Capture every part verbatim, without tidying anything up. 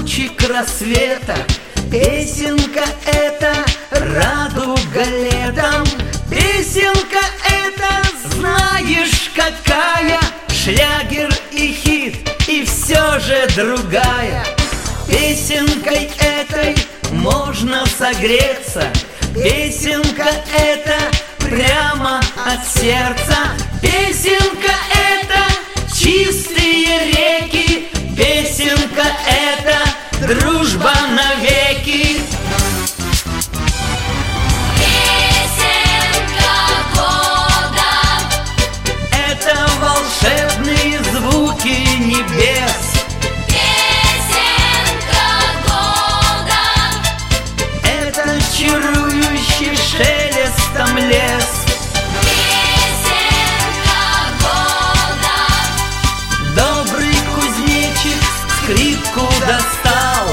лучик рассвета. Песенка эта радуга летом. Песенка эта, знаешь, какая, шлягер и хит, и все же другая. Песенкой этой можно согреться. Песенка эта прямо от сердца. Песенка эта чистые реки. Песенка эта дружба навеки. Песенка года — это волшебные звуки небес. песенка года — Это чарующий шелестом лес. песенка года — Добрый кузнечик скрипку достал.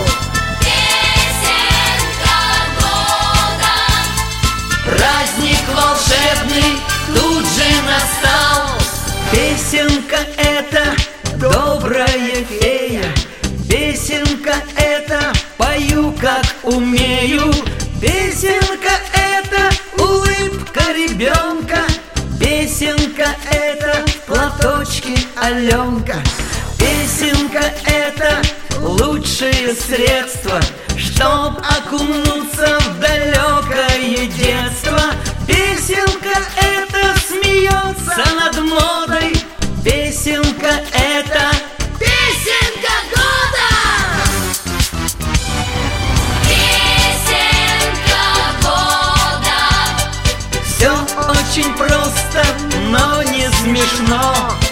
песенка года — Праздник волшебный тут же настал. Песенка эта добрая фея. Песенка эта пою как умею. Песенка эта улыбка ребенка. Песенка эта в платочке Аленка. Песенка эта лучшее средство, чтоб окунуться в далекое детство. Песенка эта смеется над модой. Песенка эта песенка года — песенка года — все очень просто, но не смешно.